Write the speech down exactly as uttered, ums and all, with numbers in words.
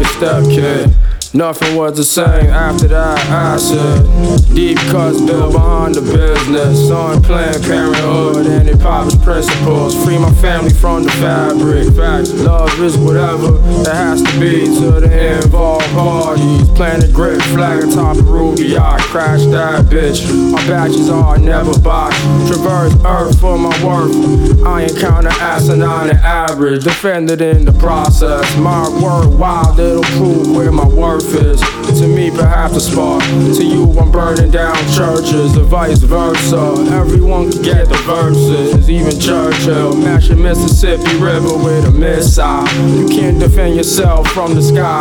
a step kid. Nothing was the same after that acid. Deep cuts built behind the business. On Planned Parenthood and hip hop's principles. Free my family from the fabric. Facts, love is whatever it has to be to the involved parties. Plant a grip flag atop a Ruby. I crash that bitch. My batches are never botched. Traverse earth for my worth. I encounter asinine and average. Defended in the process. My word wild, it'll prove where my worth is. To me, perhaps a spark. To you, I'm burning down churches, or vice versa. Everyone can get the verses, even Churchill. Mash the Mississippi River with a missile. You can't defend yourself from the sky.